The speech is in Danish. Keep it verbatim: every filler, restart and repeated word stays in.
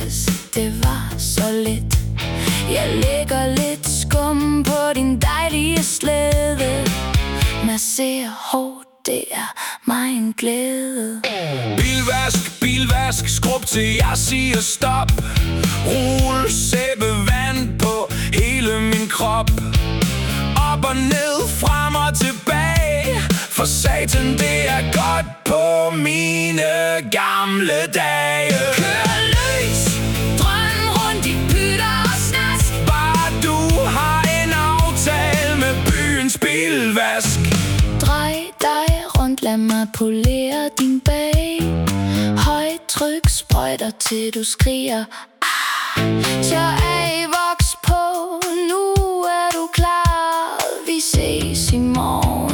hvis det var så lidt. Jeg lægger lidt skum på din dejlige slæde. Masser hårdt, det er mig en glæde. Bilvask, bilvask, skrub til jeg siger stop. Rul sæbevand på hele min krop. Op og ned, frem og tilbage. For satan, det er godt på mine gamle dage. Kør løs, drøm rundt i pytter og snask. Bare du har en aftale med byens bilvask. Drej dig rundt, lad mig polere din bag. Højt tryk sprøjter til du skriger ah! Tør af voks på, nu er du klar. Vi ses i morgen.